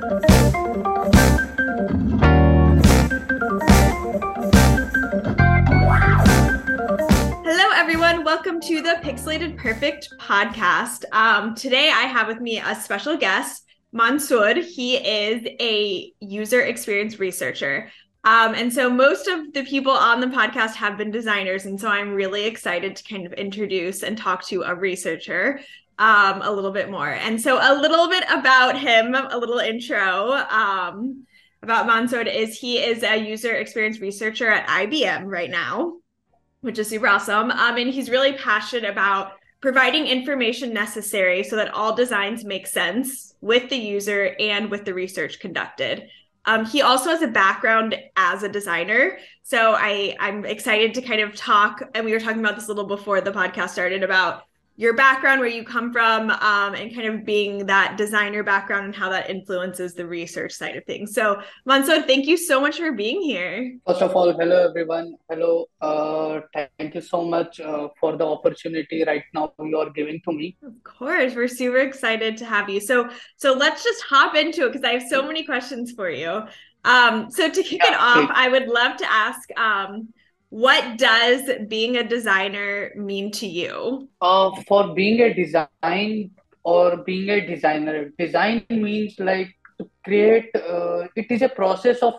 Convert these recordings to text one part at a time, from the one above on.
Hello, everyone. Welcome to the Pixelated Perfect podcast. Today, I have with me a special guest, Mansoor. He is a user experience researcher. And so most of the people on the podcast have been designers. And so I'm really excited to kind of introduce and talk to a researcher a little bit more. And so a little bit about him, a little intro about Mansoor is he is a user experience researcher at IBM right now, which is super awesome. And he's really passionate about providing information necessary so that all designs make sense with the user and with the research conducted. He also has a background as a designer. So I'm excited to kind of talk, and we were talking about this a little before the podcast started, about your background, where you come from, and kind of being that designer background and how that influences the research side of things. So, Mansoor, thank you so much for being here. First of all, hello everyone. Hello. Thank you so much for the opportunity right now you are giving to me. Of course, we're super excited to have you. So let's just hop into it because I have so many questions for you. So to kick it Yeah, off, please. I would love to ask, what does being a designer mean to you? For being a design or being a designer, design means like to create. It is a process of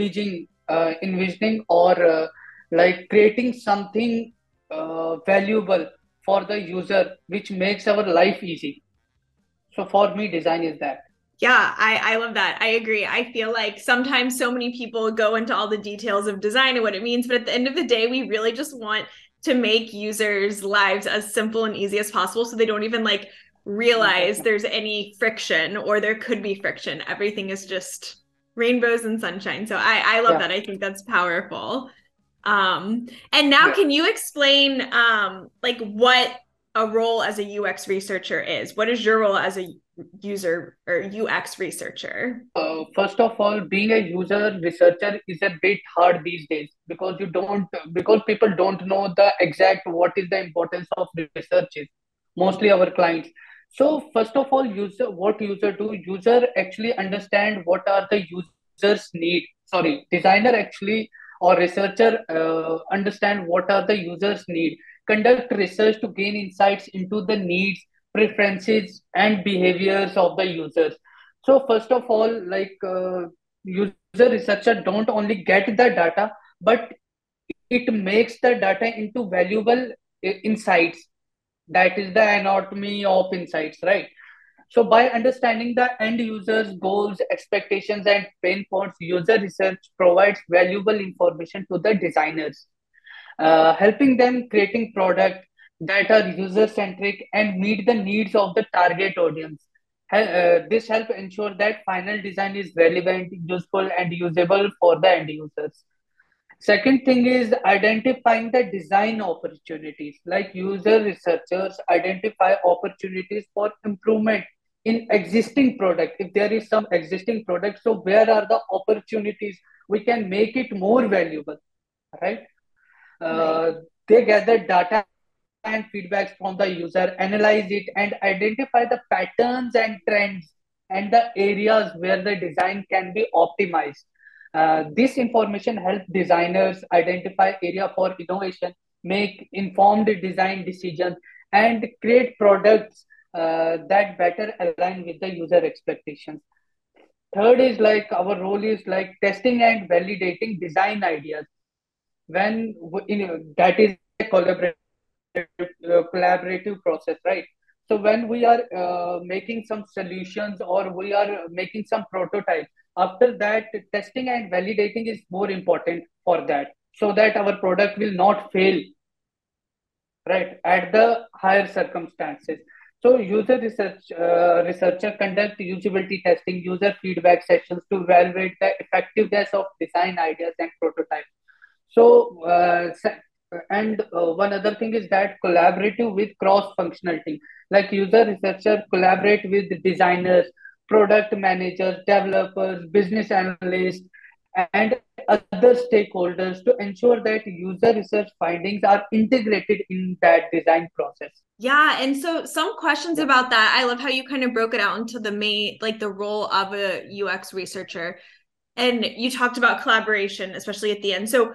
envisioning or like creating something valuable for the user, which makes our life easy. So for me, design is that. Yeah, I love that. I agree. I feel like sometimes so many people go into all the details of design and what it means, but at the end of the day, we really just want to make users' lives as simple and easy as possible so they don't even like realize Exactly. there's any friction or there could be friction. Everything is just rainbows and sunshine. So I love Yeah. that. I think that's powerful. And now Yeah. can you explain like what a role as a UX researcher is? What is your role as a user or UX researcher? First of all, being a user researcher is a bit hard these days because because people don't know the exact what is the importance of researches, mostly our clients. So first of all, what user do? User actually understand what are the users need. Sorry, designer actually or researcher understand what are the users need. Conduct research to gain insights into the needs, preferences, and behaviors of the users. So first of all, user researcher don't only get the data, but it makes the data into valuable insights. That is the anatomy of insights, right? So by understanding the end users' goals, expectations, and pain points, user research provides valuable information to the designers, helping them creating product that are user centric and meet the needs of the target audience. This help ensure that final design is relevant, useful, and usable for the end users. Second thing is identifying the design opportunities. Like user researchers identify opportunities for improvement in existing product. If there is some existing product, so where are the opportunities we can make it more valuable, right? Right. Uh, they gather data and feedbacks from the user, analyze it, and identify the patterns and trends and the areas where the design can be optimized. This information helps designers identify area for innovation, make informed design decisions, and create products that better align with the user expectations. Third is like our role is like testing and validating design ideas that is a collaborative process, right? So when we are making some solutions or we are making some prototypes, after that testing and validating is more important for that, so that our product will not fail, right, at the higher circumstances. So researcher conduct usability testing, user feedback sessions to evaluate the effectiveness of design ideas and prototypes. So, one other thing is that collaborative with cross-functional team, like user researcher collaborate with designers, product managers, developers, business analysts, and other stakeholders to ensure that user research findings are integrated in that design process. Yeah, and so some questions Yeah. about that. I love how you kind of broke it out into the main, like the role of a UX researcher. And you talked about collaboration, especially at the end. So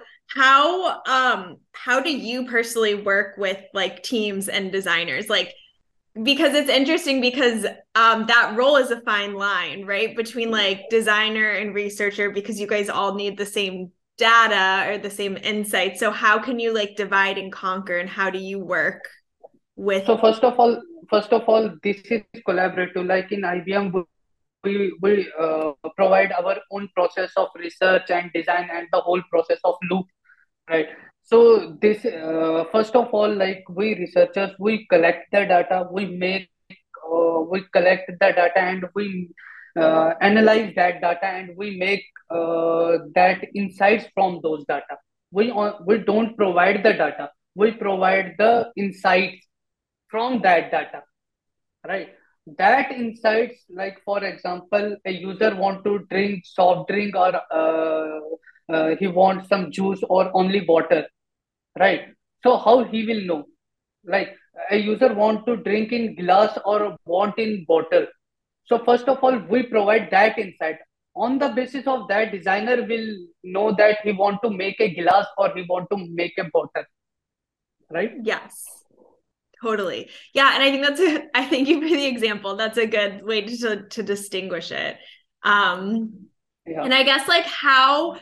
how do you personally work with like teams and designers? Like because it's interesting because that role is a fine line, right? Between like designer and researcher because you guys all need the same data or the same insights. So how can you like divide and conquer and how do you work with So first of all, this is collaborative. Like in IBM, we provide our own process of research and design and the whole process of loop, right? So this first of all, like we researchers, we collect the data, we collect the data and we analyze that data and we make that insights from those data. We don't provide the data, we provide the insights from that data, right? That insights, like for example, a user want to drink soft drink or he wants some juice or only water, right? So how he will know? Like a user want to drink in glass or want in bottle. So first of all, we provide that insight. On the basis of that, designer will know that he want to make a glass or he want to make a bottle, right? yes. Totally. Yeah, and I think I thank you for the example. That's a good way to distinguish it. Yeah. And I guess like how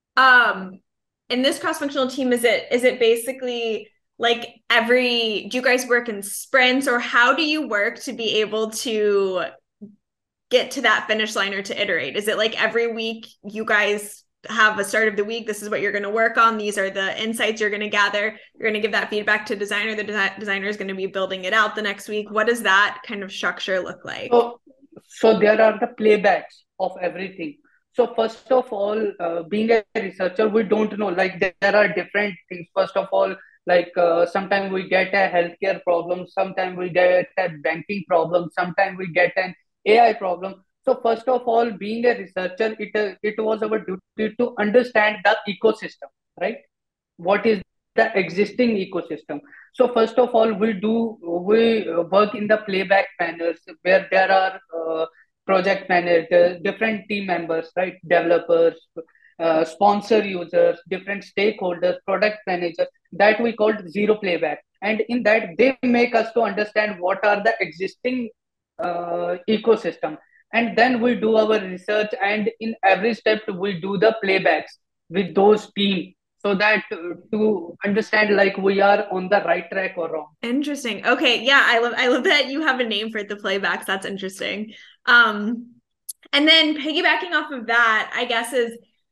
in this cross-functional team is it basically like do you guys work in sprints or how do you work to be able to get to that finish line or to iterate? Is it like every week you guys have a start of the week, this is what you're going to work on, these are the insights you're going to gather, you're going to give that feedback to designer, the designer is going to be building it out the next week? What does that kind of structure look like? So, so there are the playbacks of everything. So first of all, being a researcher, we don't know. Like there are different things. First of all, like sometimes we get a healthcare problem, sometimes we get a banking problem, sometimes we get an AI problem. So first of all, being a researcher, it was our duty to understand the ecosystem, right? What is the existing ecosystem. So first of all, we work in the playback manners where there are project managers, different team members, right? Developers, sponsor users, different stakeholders, product managers, that we called zero playback. And in that, they make us to understand what are the existing ecosystem. And then we do our research, and in every step, we do the playbacks with those teams so that to understand like we are on the right track or wrong. Interesting. Okay, yeah, I love that you have a name for the playbacks. That's interesting. Um, and then piggybacking off of that, I guess is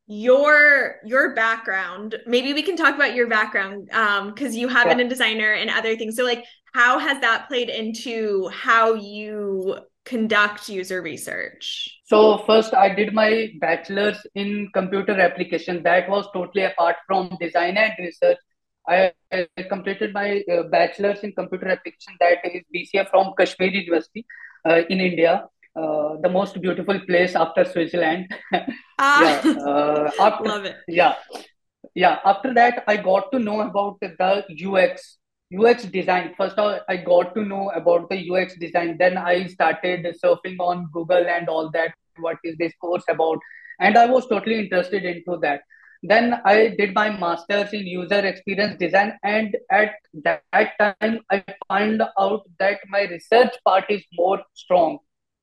your background. Maybe we can talk about your background because you have been Yeah. a designer and other things. So like how has that played into how you conduct user research? So first I did my bachelor's in computer application. That was totally apart from design and research. I completed my bachelor's in computer application, that is BCA from Kashmir University in India, the most beautiful place after Switzerland. Ah, Yeah. After love it. yeah, yeah, after that I got to know about the UX design. First of all, I got to know about the UX design, then I started surfing on Google and all that, what is this course about, and I was totally interested into that. Then I did my masters in user experience design, and at that time I found out that my research part is more strong,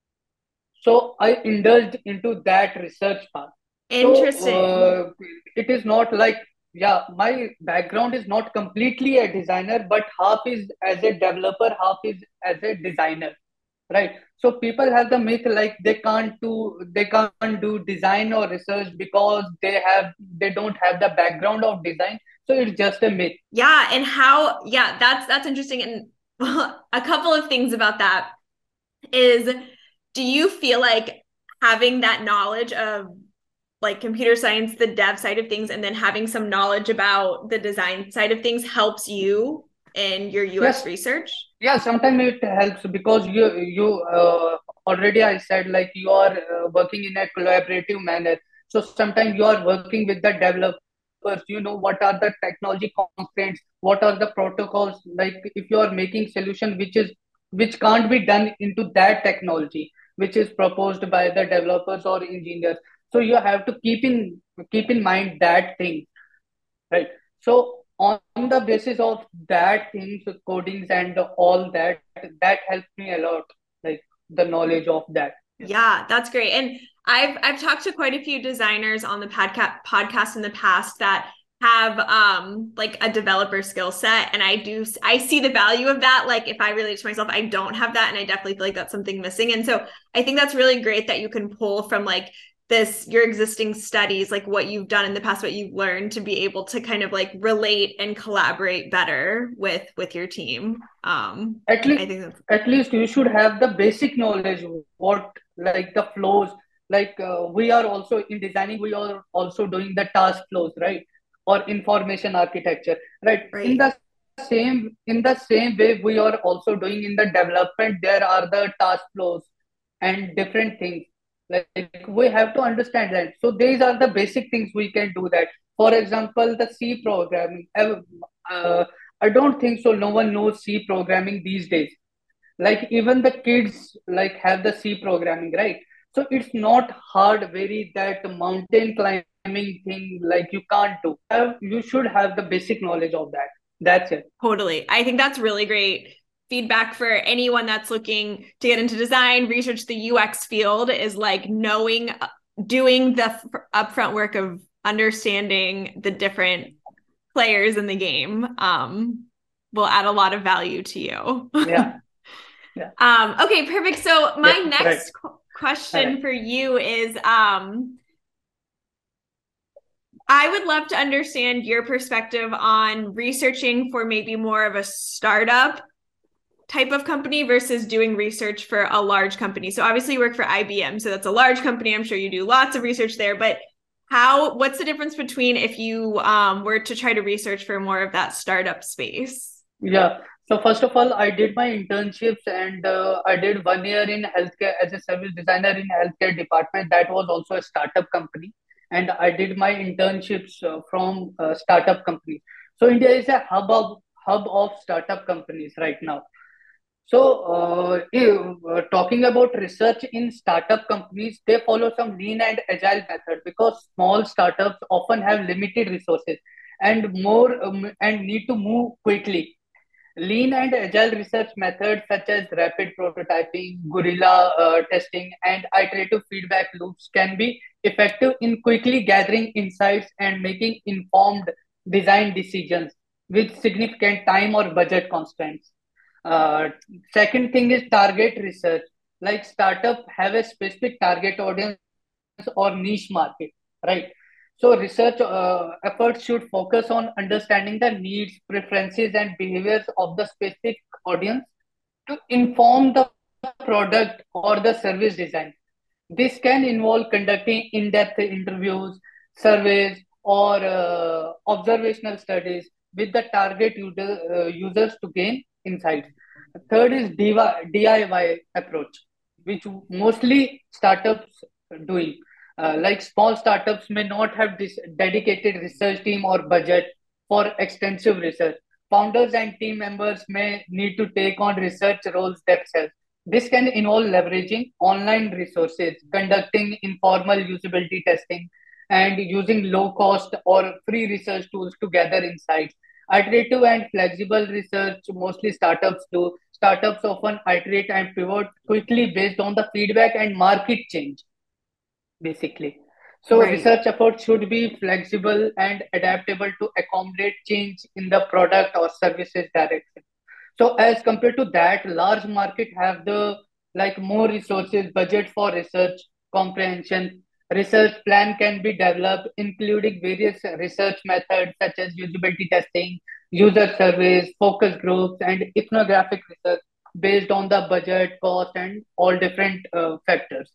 so I indulged into that research part. So Interesting. it is not like, yeah, my background is not completely a designer, but half is as a developer, half is as a designer, right? So people have the myth like they can't do design or research because they don't have the background of design. So it's just a myth. Yeah, and how, yeah, that's interesting. And a couple of things about that is do you feel like having that knowledge of like computer science, the dev side of things, and then having some knowledge about the design side of things helps you in your UX Yes, research? yeah, sometimes it helps because you already I said like you are working in a collaborative manner. So sometimes you are working with the developers, you know what are the technology constraints, what are the protocols. Like if you are making solution which can't be done into that technology, which is proposed by the developers or engineers. So you have to keep in mind that thing, right? So on the basis of that things, codings and all that, that helps me a lot, like the knowledge of that. Yeah. Yeah, that's great. And I've talked to quite a few designers on the podcast in the past that have like a developer skill set, and I see the value of that. Like if I relate to myself, I don't have that, and I definitely feel like that's something missing. And so I think that's really great that you can pull from like this your existing studies, like what you've done in the past, what you've learned, to be able to kind of like relate and collaborate better with your team. At I least, think that's at least you should have the basic knowledge, what like the flows. Like we are also in designing, we are also doing the task flows, right? Or information architecture, right? In right. the same way, we are also doing in the development. There are the task flows and different things. Like we have to understand that. So these are the basic things we can do that. For example, the C programming. Uh, I don't think so. No one knows C programming these days. Like even the kids like have the C programming, right? So it's not hard, very that mountain climbing thing like you can't do. You should have the basic knowledge of that. That's it. Totally. I think that's really great feedback for anyone that's looking to get into design, research the UX field is like knowing, doing the upfront work of understanding the different players in the game will add a lot of value to you. Yeah. Yeah. Okay, perfect. So my Yeah. Right. next question Right. for you is I would love to understand your perspective on researching for maybe more of a startup type of company versus doing research for a large company. So obviously you work for IBM, so that's a large company. I'm sure you do lots of research there, but what's the difference between if you were to try to research for more of that startup space? Yeah. So first of all, I did my internships and I did 1 year in healthcare as a service designer in healthcare department. That was also a startup company, and I did my internships from startup companies. So India is a hub of startup companies right now. So, talking about research in startup companies, they follow some lean and agile method because small startups often have limited resources and need to move quickly. Lean and agile research methods such as rapid prototyping, guerrilla testing, and iterative feedback loops can be effective in quickly gathering insights and making informed design decisions with significant time or budget constraints. Uh, Second thing is target research. Like startup have a specific target audience or niche market, right? So research efforts should focus on understanding the needs, preferences, and behaviors of the specific audience to inform the product or the service design. This can involve conducting in-depth interviews, surveys, or observational studies with the target users to gain insights. Third is DIY approach, which mostly startups doing. Like small startups may not have this dedicated research team or budget for extensive research. Founders and team members may need to take on research roles themselves. This can involve leveraging online resources, conducting informal usability testing, and using low cost or free research tools to gather insights. Iterative and flexible research, mostly startups do. Startups often iterate and pivot quickly based on the feedback and market change, basically. So Right. research efforts should be flexible and adaptable to accommodate change in the product or services direction. So as compared to that, large market have the like more resources, budget for research comprehension. Research plan can be developed, including various research methods such as usability testing, user surveys, focus groups, and ethnographic research based on the budget, cost, and all different factors.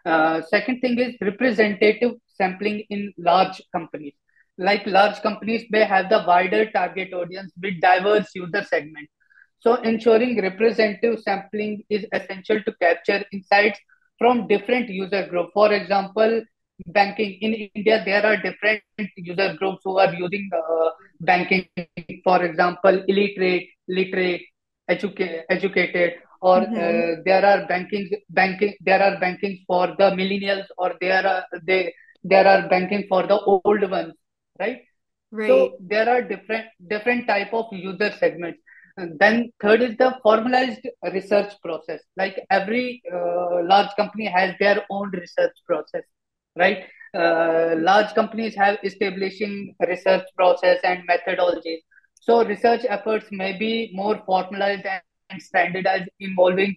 Second thing is representative sampling in large companies. Like large companies may have the wider target audience with diverse user segments. So ensuring representative sampling is essential to capture insights from different user groups. For example, banking in India, there are different user groups who are using banking. For example, illiterate, literate, educated, or Mm-hmm. there are banking. There are bankings for the millennials, or there are banking for the old ones, right? Right. So there are different type of user segments. And then third is the formalized research process. Like every large company has their own research process, right? Large companies have establishing research process and methodologies. So research efforts may be more formalized and standardized, involving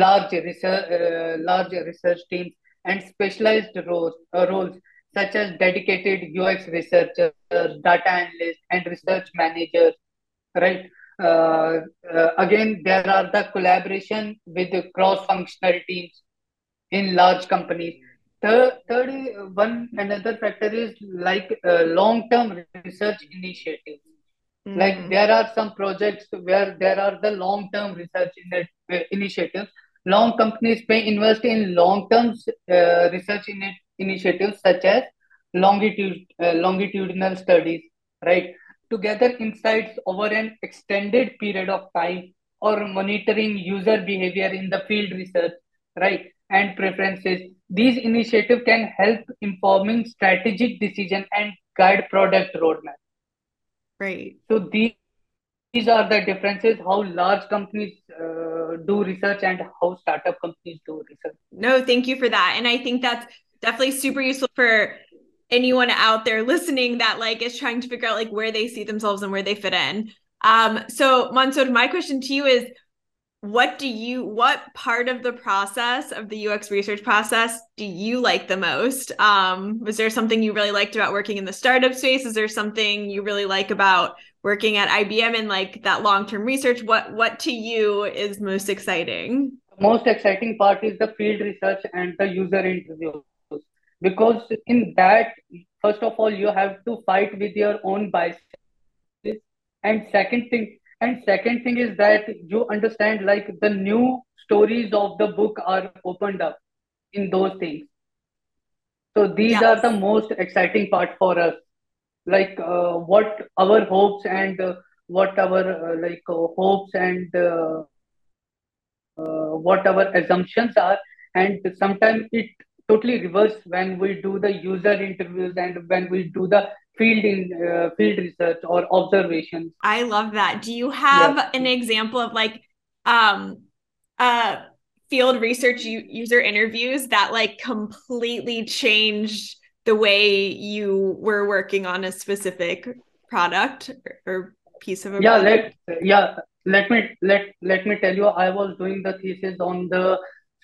large research teams and specialized roles such as dedicated UX researchers, data analysts, and research managers, right? Again, there are the collaboration with the cross-functional teams in large companies. Third is one another factor is like long-term research initiatives. Like Mm. there are some projects where there are the long-term initiatives. Long companies may invest in long-term initiatives such as longitudinal studies, right? To gather insights over an extended period of time, or monitoring user behavior in the field research, right? And preferences. These initiatives can help informing strategic decision and guide product roadmap. Right. So these are the differences how large companies do research and how startup companies do research. No, thank you for that. And I think that's definitely super useful for anyone out there listening that like is trying to figure out like where they see themselves and where they fit in. So Mansood, my question to you is what part of the process of the UX research process do you like the most? Was there something you really liked about working in the startup space? Is there something you really like about working at IBM and like that long-term research? What to you is most exciting? The most exciting part is the field research and the user interviews, because in that, first of all, you have to fight with your own biases, and second thing is that you understand like the new stories of the book are opened up in those things. So these are the Yes. most exciting part for us, like what our hopes and what our hopes and what our assumptions are. And sometimes it totally reverse when we do the user interviews and when we do the field research or observations. I love that. Do you Yeah. have an example of like um uh field research user interviews that like completely changed the way you were working on a specific product or piece of a Yeah, product? yeah, let me tell you, I was doing the thesis on the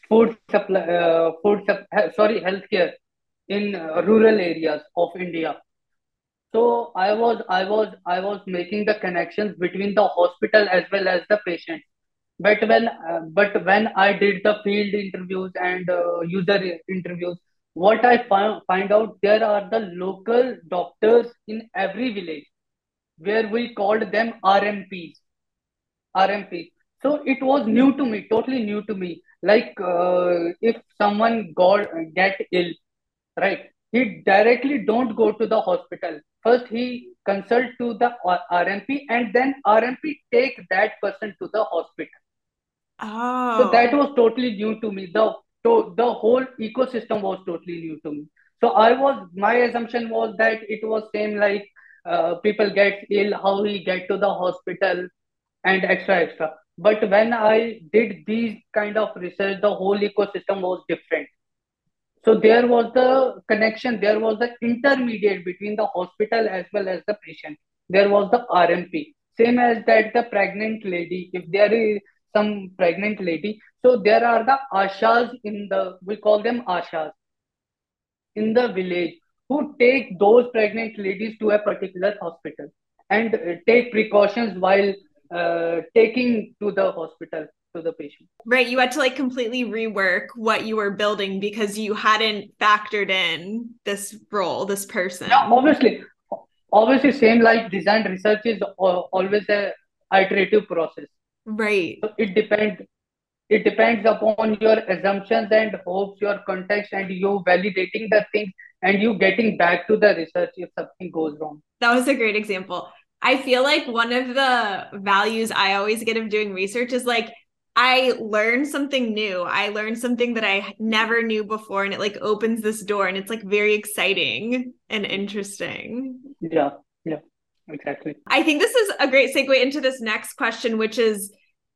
healthcare in rural areas of India. So I was making the connections between the hospital as well as the patient. But when I did the field interviews and interviews, what I find out, there are the local doctors in every village, where we called them RMPs. RMPs. So it was new to me, totally new to me. Like if someone get ill, right? He directly don't go to the hospital. First, he consult to the RMP, and then RMP take that person to the hospital. So that Oh, was totally new to me. The whole ecosystem was totally new to me. So my assumption was that it was same like people get ill, how he get to the hospital and extra. But when I did these kind of research, the whole ecosystem was different. So there was the connection, there was the intermediate between the hospital as well as the patient. There was the RMP. Same as that the pregnant lady, if there is some pregnant lady, so there are the ashas we call them ashas in the village, who take those pregnant ladies to a particular hospital and take precautions while taking to the hospital to the patient. right. You had to like completely rework what you were building because you hadn't factored in this role, this Yeah, person. obviously, same like design research is always a iterative process. Right. So it depends. It depends upon your assumptions and hopes, your context, and you validating the things and you getting back to the research if something goes wrong. That was a great example. I feel like one of the values I always get of doing research is like, I learned something new. I learned something that I never knew before, and it like opens this door, and it's like very exciting and interesting. Yeah, yeah, exactly. I think this is a great segue into this next question, which is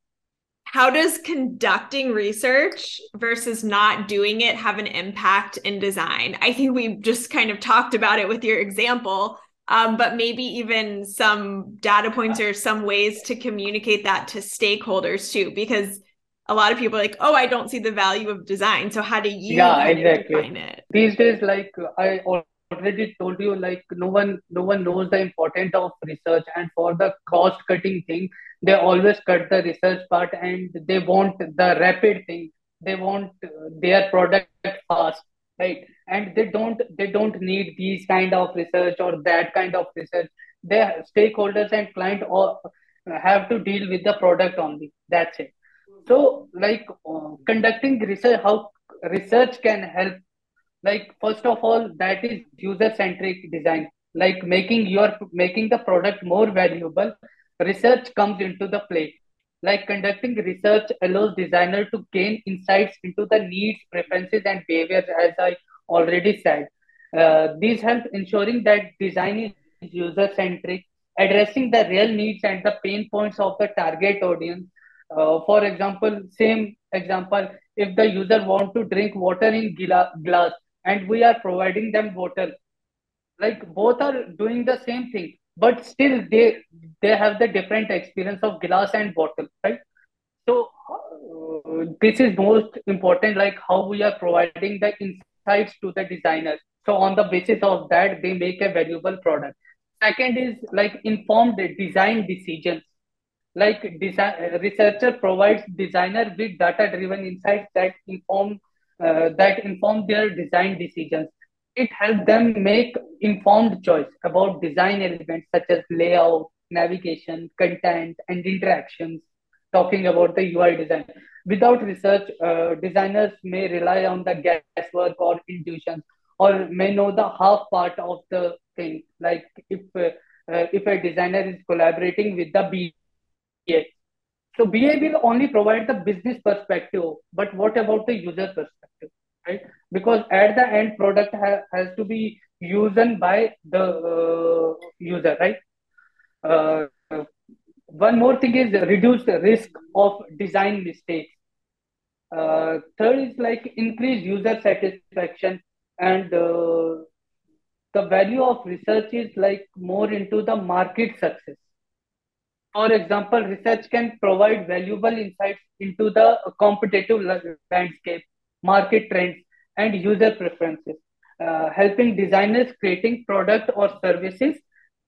how does conducting research versus not doing it have an impact in design? I think we just kind of talked about it with your example, but maybe even some data points or some ways to communicate that to stakeholders too, because a lot of people are like, oh, I don't see the value of design. So how do you Yeah, kind of exactly. define it? These days, like I already told you, like no one knows the importance of research, and for the cost cutting thing, they always cut the research part, and they want the rapid thing. They want their product fast, right? And they don't need these kind of research or that kind of research. Their stakeholders and client all have to deal with the product only. That's it. So, like conducting research, how research can help, like first of all, that is user centric design, like making the product more valuable. Research comes into the play. Like conducting research allows designer to gain insights into the needs, preferences, and behaviors, as I already said. These help ensuring that design is user centric, addressing the real needs and the pain points of the target audience. For example, same example, if the user want to drink water in glass, and we are providing them water, like both are doing the same thing, but still they have the different experience of glass and bottle, right? So this is most important, like how we are providing the insights to the designers. So on the basis of that, they make a valuable product. Second is like informed design decisions. Like researcher provides designer with data-driven insights that inform their design decisions. It helps them make informed choice about design elements such as layout, navigation, content, and interactions. Talking about the UI design. Without research, designers may rely on the guesswork or intuition, or may know the half part of the thing. Like if a designer is collaborating with the BA, so BA will only provide the business perspective, but what about the user perspective, right? Because at the end, product has to be used by the user, right? Uh, One more thing is reduce the risk of design mistakes. Third is like increase user satisfaction, and the value of research is like more into the market success. For example, research can provide valuable insights into the competitive landscape, market trends, and user preferences, helping designers creating product or services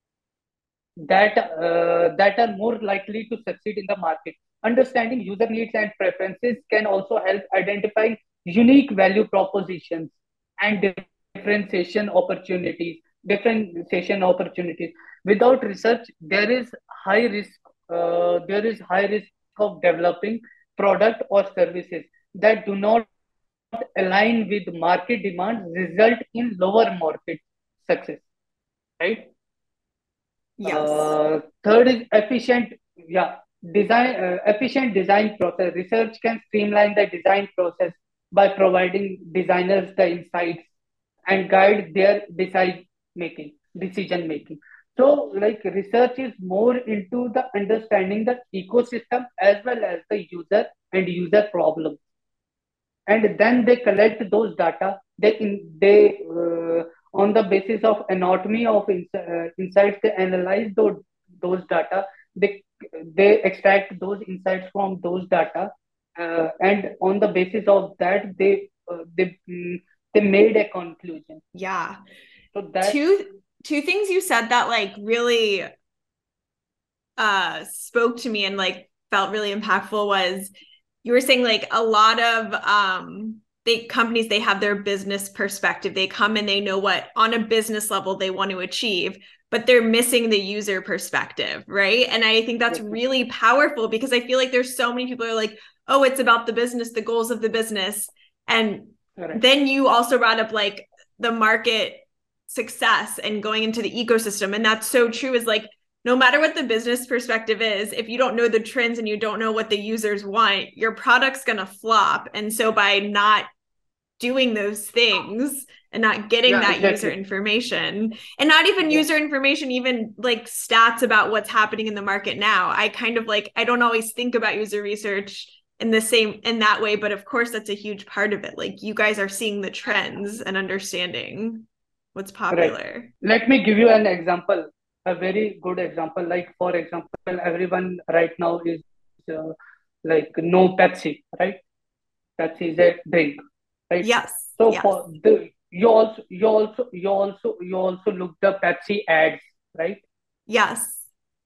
that are more likely to succeed in the market. Understanding user needs and preferences can also help identify unique value propositions and differentiation opportunities. Differentiation opportunities. Without research, high risk. There is high risk of developing product or services that do not align with market demand, result in lower market success. Right. Yes. Third is efficient, yeah, efficient design process. Research can streamline the design process by providing designers the insights and guide their decision making. So, like research is more into the understanding the ecosystem as well as the user and user problem, and then they collect those data. They on the basis of anatomy of insights, they analyze those data. They extract those insights from those data, and on the basis of that, they made a conclusion. Yeah. So that Two things you said that like really spoke to me and like felt really impactful was you were saying like a lot of companies, they have their business perspective. They come and they know what on a business level they want to achieve, but they're missing the user perspective, right? And I think that's really powerful because I feel like there's so many people who are like, oh, it's about the business, the goals of the business. And Correct. then you also brought up like the market success and going into the ecosystem. And that's so true, is like, no matter what the business perspective is, if you don't know the trends and you don't know what the users want, your product's going to flop. And so by not doing those things and not getting Yeah, that user exactly. information, and not even Yeah. user information, even like stats about what's happening in the market now. I kind of like, I don't always think about user research in that way, but of course that's a huge part of it. Like you guys are seeing the trends and understanding what's Correct. popular. Let me give you an example, a very good example. Like, for example, everyone right now is uh, like no Pepsi, right? Pepsi is a drink, right? Yes. So Yes. for the you also look the Pepsi ads, right? Yes.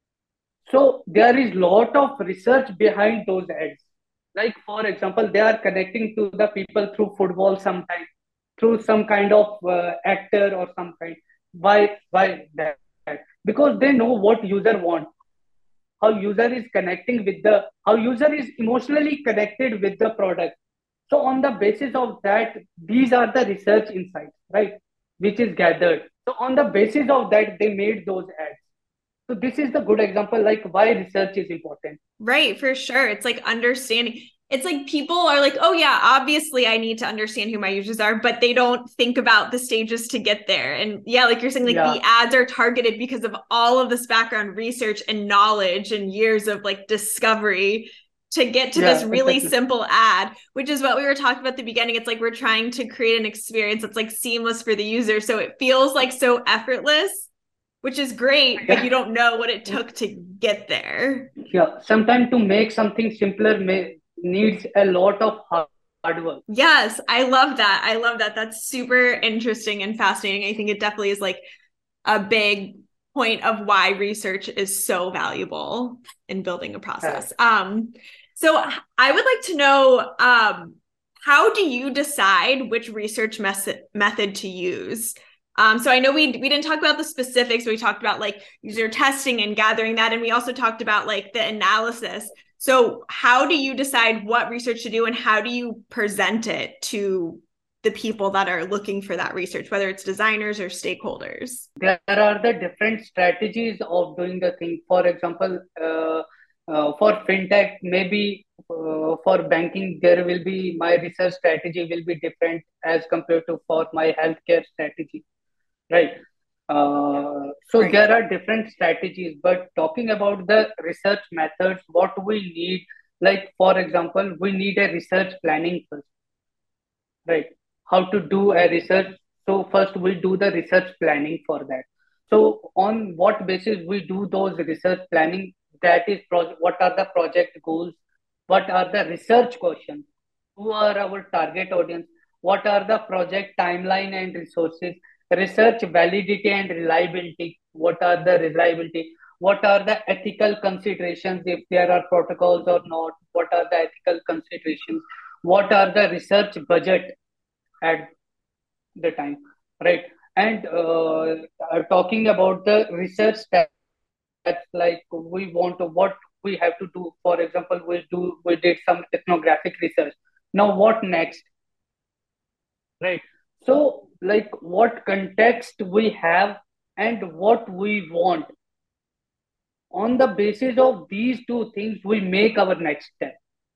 So there is lot of research behind those ads. Like, for example, they are connecting to the people through football sometime, through some kind of actor or some kind. Why that? Because they know what user want, how user is connecting with the, how user is emotionally connected with the product. So on the basis of that, these are the research insights, right? Which is gathered. So on the basis of that, they made those ads. So this is the good example, like why research is important. Right, for sure. It's like understanding. It's like people are like, oh, yeah, obviously I need to understand who my users are, but they don't think about the stages to get there. And yeah, like you're saying, like the Yeah, ads are targeted because of all of this background research and knowledge and years of like discovery to get to this yeah, really exactly. simple ad, which is what we were talking about at the beginning. It's like we're trying to create an experience that's like seamless for the user. So it feels like so effortless, which is great, but you Yeah, don't know what it took to get there. yeah. Sometimes to make something simpler needs a lot of hard work. Yes, I love that. I love that. That's super interesting and fascinating. I think it definitely is like a big point of why research is so valuable in building a process. Correct. So I would like to know, how do you decide which research method to use? So I know we didn't talk about the specifics. We talked about like user testing and gathering that, and we also talked about like the analysis. So how do you decide what research to do, and how do you present it to the people that are looking for that research, whether it's designers or stakeholders? There are the different strategies of doing the thing. For example, for fintech, maybe for banking, there will be my research strategy will be different as compared to for my healthcare strategy, right? So Right. there are different strategies, but talking about the research methods, what we need, like for example, we need a research planning first, right? How to do a research. So first we do the research planning for that. So on what basis we do those research planning? That is what are the project goals? What are the research questions? Who are our target audience? What are the project timeline and resources? Research validity and reliability. What are the reliability? What are the ethical considerations if there are protocols or not? What are the ethical considerations? What are the research budget at the time, right? And talking about the research stats, like we want to, what we have to do. For example, we did some ethnographic research. Now, what next, right? So, like, what context we have and what we want. On the basis of these two things, we make our next step.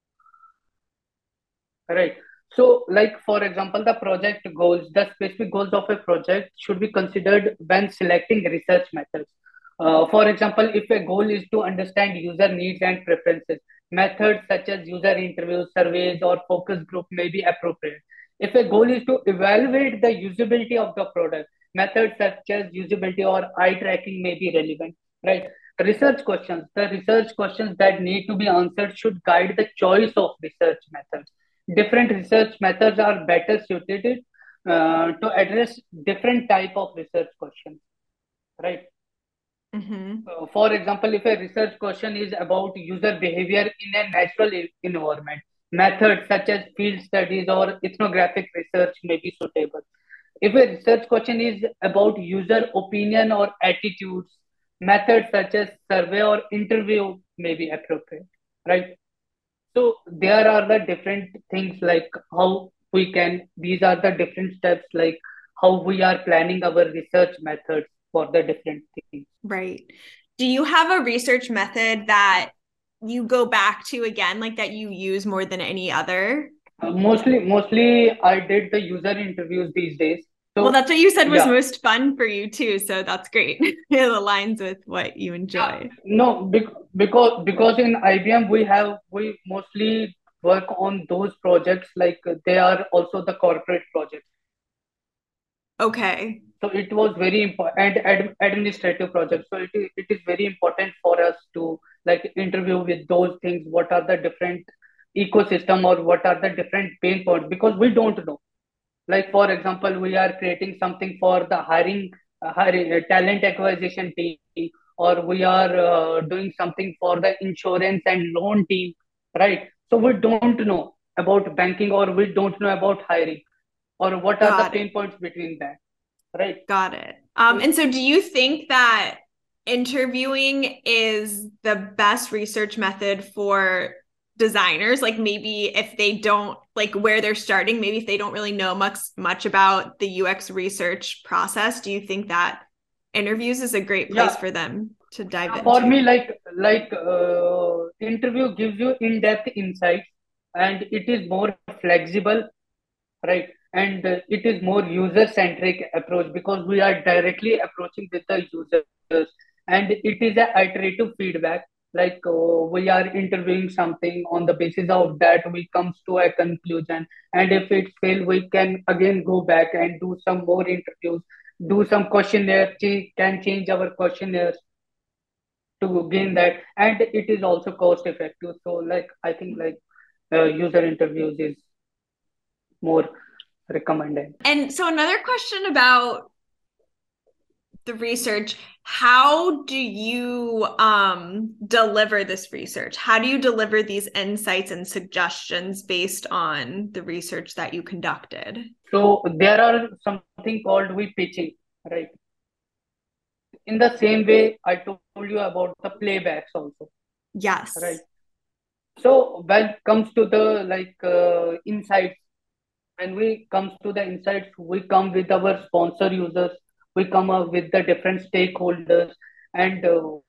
Right. So, like for example, the project goals, the specific goals of a project should be considered when selecting research methods. For example, if a goal is to understand user needs and preferences, methods such as user interviews, surveys, or focus group may be appropriate. If a goal is to evaluate the usability of the product, methods such as usability or eye tracking may be relevant. Right. Research questions. The research questions that need to be answered should guide the choice of research methods. Different research methods are better suited to address different type of research questions, right? Mm-hmm. For example, if a research question is about user behavior in a natural environment, methods such as field studies or ethnographic research may be suitable. If a research question is about user opinion or attitudes, methods such as survey or interview may be appropriate, right? So there are the different things like how we can, these are the different steps like how we are planning our research methods for the different things. Right. Do you have a research method that you go back to again, like that you use more than any other? Mostly I did the user interviews these days. Well, So that's what you said was yeah, most fun for you too, so that's great. It aligns with what you yeah, enjoy. no, because in IBM we mostly work on those projects like they are also the corporate projects. Okay. So it was very important and administrative project. So it is very important for us to like interview with those things. What are the different ecosystem or what are the different pain points? Because we don't know. Like for example, we are creating something for the hiring talent acquisition team, or we are doing something for the insurance and loan team, right? So we don't know about banking or we don't know about hiring or what are the Got pain it. points between that, right? Got it. So And so do you think that interviewing is the best research method for designers? Like maybe if they don't like where they're starting, maybe if they don't really know much about the UX research process, do you think that interviews is a great place yeah, for them to dive for me, into? interview gives you in-depth insights, and it is more flexible, right? And it is more user-centric approach because we are directly approaching with the users, and it is a iterative feedback. Like we are interviewing something on the basis of that we comes to a conclusion, and if it fail, we can again go back and do some more interviews, do some questionnaire, can change our questionnaires to gain that, and it is also cost effective. So like I think like user interviews is more recommended. And so another question about the research, how do you deliver this research? How do you deliver these insights and suggestions based on the research that you conducted? So there are something called we pitching, right? In the same way I told you about the playbacks also, right? Yes. So when it comes to the insights, when we comes to the insights, we come with our sponsor users, we come up with the different stakeholders, and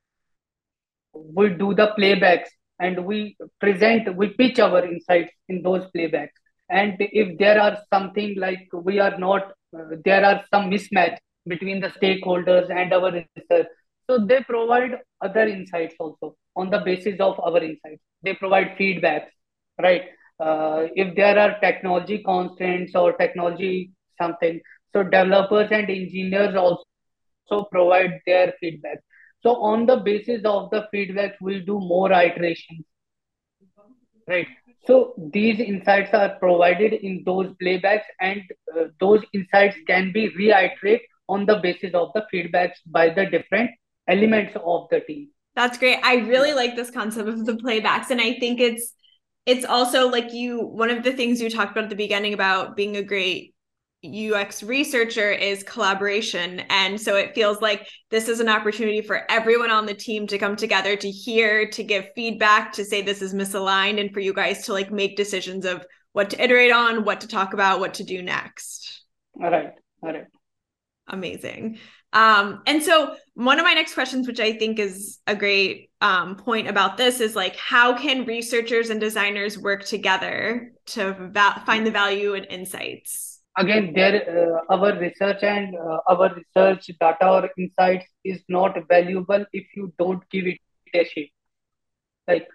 we do the playbacks, and we pitch our insights in those playbacks. And if there are something like we are not there are some mismatch between the stakeholders and our research, so they provide other insights also on the basis of our insights, they provide feedbacks, right? If there are technology constraints or technology something, so developers and engineers also provide their feedback. So on the basis of the feedback, we'll do more iterations, right? So these insights are provided in those playbacks, and those insights can be reiterated on the basis of the feedbacks by the different elements of the team. That's great. I really Yeah. like this concept of the playbacks. And I think it's also like you one of the things you talked about at the beginning about being a great UX researcher is collaboration. And so it feels like this is an opportunity for everyone on the team to come together to hear, to give feedback, to say this is misaligned, and for you guys to like make decisions of what to iterate on, what to talk about, what to do next. All right. All right. Amazing. And so one of my next questions, which I think is a great point about this, is like, how can researchers and designers work together to find the value and insights? Again, our research and our research data or insights is not valuable if you don't give it a shape. Like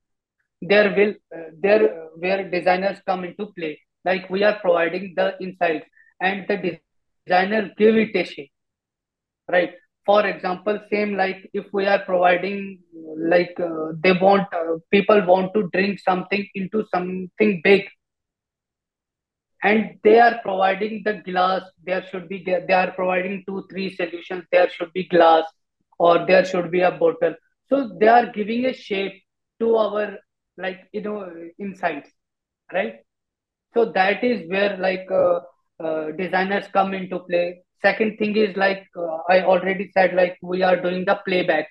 there where designers come into play. Like we are providing the insights, and the designer give it a shape, right? For example, same like if we are providing they want people want to drink something into something big, and they are providing the glass, they are providing two three solutions, there should be glass or there should be a bottle. So they are giving a shape to our insights, right? So that is where designers come into play. Second thing is I already said, like we are doing the playback.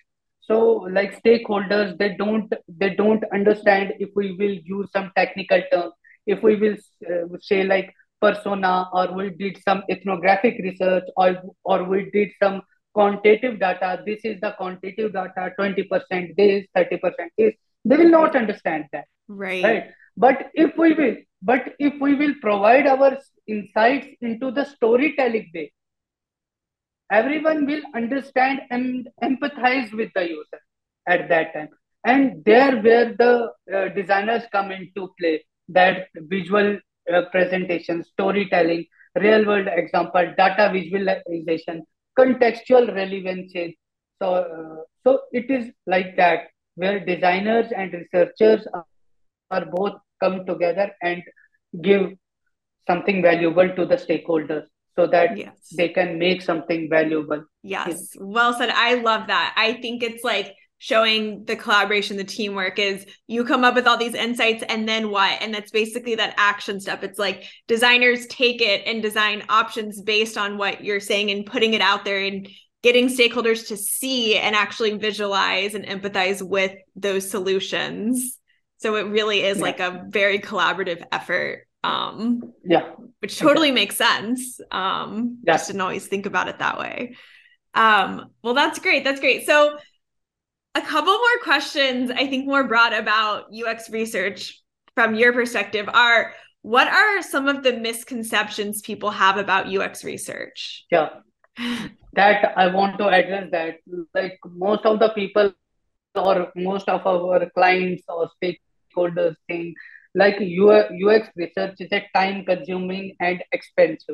So like stakeholders, they don't understand if we will use some technical terms, if we will say like persona, or we did some ethnographic research, or we did some quantitative data. This is the quantitative data, 20% this, 30% this. They will not Right. understand that, Right. right? But if we will provide our insights into the storytelling way, everyone will understand and empathize with the user at that time. And there where the designers come into play, that visual presentation, storytelling, real world example, data visualization, contextual relevances. So it is like that, where designers and researchers are both come together and give something valuable to the stakeholders, so that Yes. they can make something valuable. Yeah, Yes. Well said. I love that. I think it's like showing the collaboration, the teamwork is you come up with all these insights and then what? And that's basically that action step. It's like designers take it and design options based on what you're saying and putting it out there and getting stakeholders to see and actually visualize and empathize with those solutions. So it really is yeah, like a very collaborative effort. yeah, Which totally exactly. makes sense. Just Yeah, didn't always think about it that way. Well, that's great. That's great. So a couple more questions, I think more broad about UX research from your perspective are what are some of the misconceptions people have about UX research? yeah. That I want to address that. Like most of the people or most of our clients or stakeholders think like UX research is a time consuming and expensive.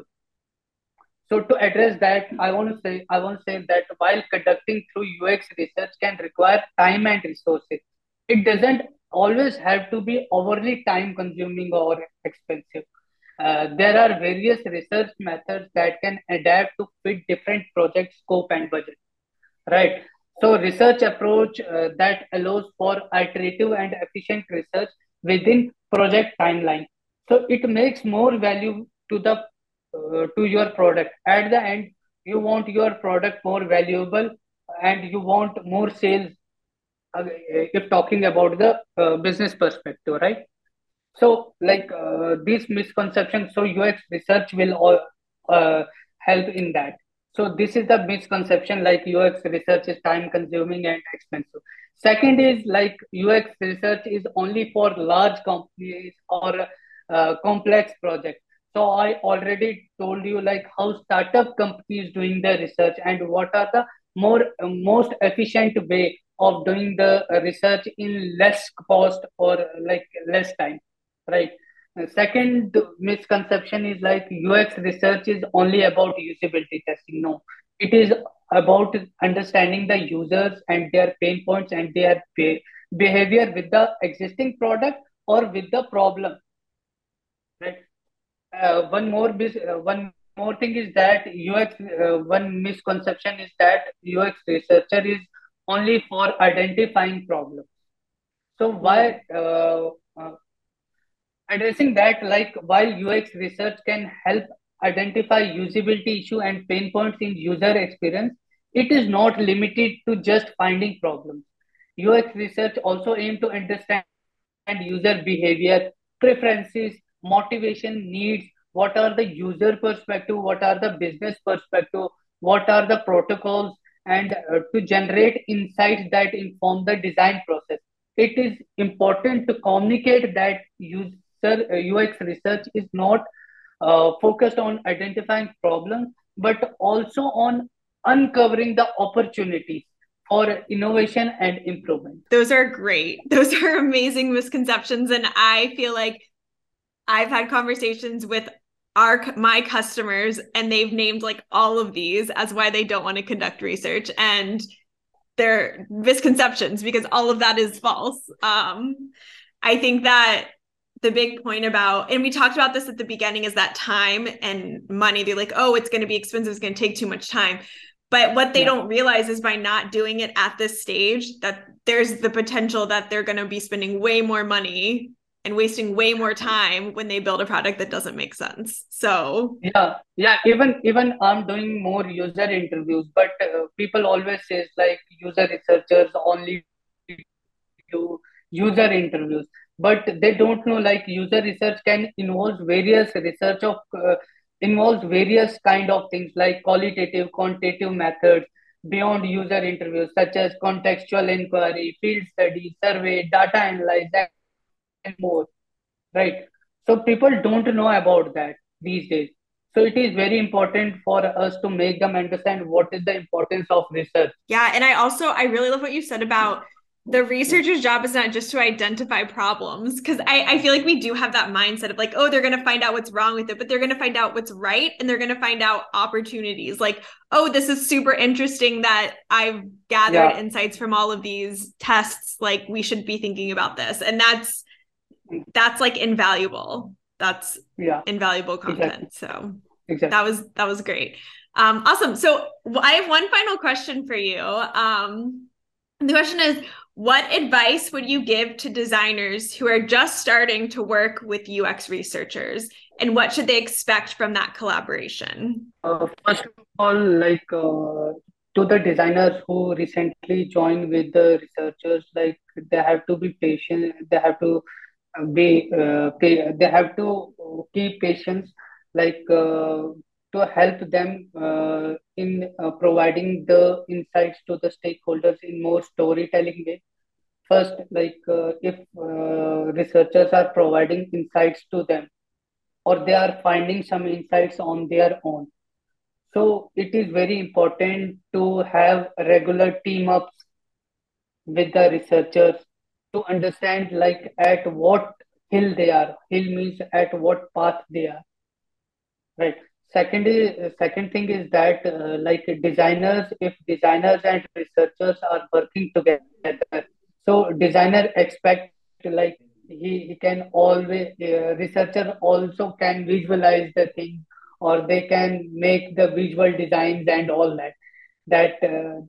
So to address that, I want to say that while conducting through UX research can require time and resources, it doesn't always have to be overly time consuming or expensive. There are various research methods that can adapt to fit different project scope and budget. Right. So research approach that allows for iterative and efficient research within project timeline. So it makes more value to the to your product. At the end, you want your product more valuable, and you want more sales. If talking about the business perspective, right? So, like these misconceptions, so UX research will all help in that. So, this is the misconception, like UX research is time consuming and expensive. Second is like UX research is only for large companies or complex projects. So, I already told you like how startup companies doing the research and what are the most efficient way of doing the research in less cost or like less time, right? Second misconception is like UX research is only about usability testing. No, it is about understanding the users and their pain points and their behavior with the existing product or with the problem, right? One more thing is that one misconception is that UX researcher is only for identifying problems. So why addressing that, like while UX research can help identify usability issue and pain points in user experience, it is not limited to just finding problems. UX research also aim to understand user behavior, preferences, motivation, needs, what are the user perspective, what are the business perspective, what are the protocols, and to generate insights that inform the design process. It is important to communicate that UX research is not focused on identifying problems, but also on uncovering the opportunities for innovation and improvement. Those are great. Those are amazing misconceptions. And I feel like I've had conversations with my customers and they've named like all of these as why they don't want to conduct research. And they're misconceptions because all of that is false. I think that the big point about, and we talked about this at the beginning, is that time and money. They're like, oh, it's going to be expensive. It's going to take too much time. But what they Yeah, don't realize is by not doing it at this stage, that there's the potential that they're going to be spending way more money and wasting way more time when they build a product that doesn't make sense. So Yeah. Even I'm doing more user interviews, but people always says like user researchers only do user interviews, but they don't know like user research can involve various research of involves various kind of things like qualitative, quantitative methods beyond user interviews, such as contextual inquiry, field study, survey, data analysis, and more. Right? So people don't know about that these days. So it is very important for us to make them understand what is the importance of research. yeah, and I really love what you said about the researcher's job is not just to identify problems, because I feel like we do have that mindset of like, oh, they're going to find out what's wrong with it, but they're going to find out what's right, and they're going to find out opportunities. Like, oh, this is super interesting that I've gathered Yeah, insights from all of these tests. Like, we should be thinking about this. And that's like invaluable. That's yeah, invaluable exactly, content. So exactly. that was great. Awesome. So I have one final question for you. The question is, what advice would you give to designers who are just starting to work with UX researchers, and what should they expect from that collaboration? First of all, to the designers who recently joined with the researchers, like they have to be patient. They have to they have to keep patience, like to help them in providing the insights to the stakeholders in more storytelling way. First, if researchers are providing insights to them, or they are finding some insights on their own, so it is very important to have regular team ups with the researchers to understand like at what hill they are. Hill means at what path they are. Right. Second thing is that like designers, if designers and researchers are working together, so designer expect like he can always researcher also can visualize the thing, or they can make the visual designs and all that. That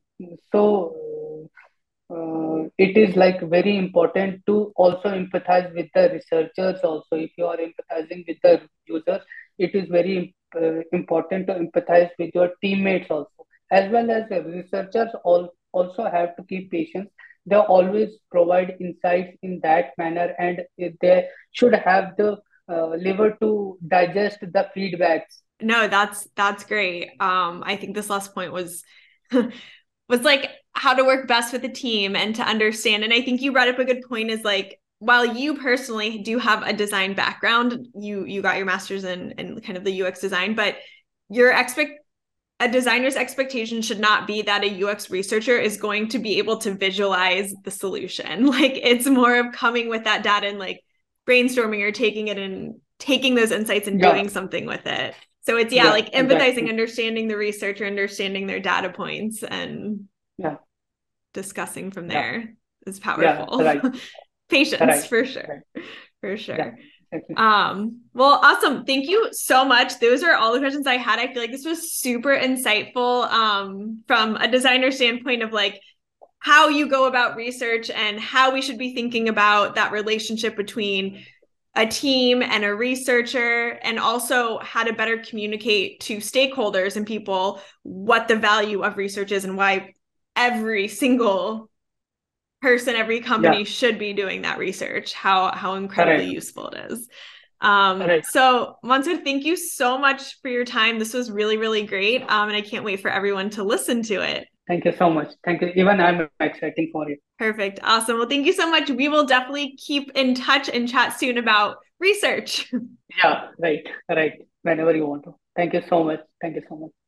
so it is like very important to also empathize with the researchers also. If you are empathizing with the users, it is very important to empathize with your teammates also, as well as the researchers also have to keep patience. They always provide insights in that manner, and they should have the liver to digest the feedbacks. No, that's great. I think this last point was was like how to work best with a team and to understand. And I think you brought up a good point is like, while you personally do have a design background, you got your master's in kind of the UX design, but your a designer's expectation should not be that a UX researcher is going to be able to visualize the solution. Like it's more of coming with that data and like brainstorming or taking it and taking those insights and Yeah, doing something with it. So it's yeah, yeah, like empathizing, exactly. understanding the researcher, understanding their data points, and Yeah, discussing from yeah, there is yeah, powerful. right, Patience right, for sure. right. For Yeah, sure. exactly. Well, awesome. Thank you so much. Those are all the questions I had. I feel like this was super insightful from a designer standpoint of like how you go about research and how we should be thinking about that relationship between a team and a researcher, and also how to better communicate to stakeholders and people what the value of research is and why every single person, every Yeah, company should be doing that research, how incredibly correct, useful it is. correct. So Mansur, thank you so much for your time. This was really, really great. And I can't wait for everyone to listen to it. Thank you so much. Thank you. Even I'm exciting for it. Perfect. Awesome. Well, thank you so much. We will definitely keep in touch and chat soon about research. Yeah, right, right. Whenever you want to. Thank you so much. Thank you so much.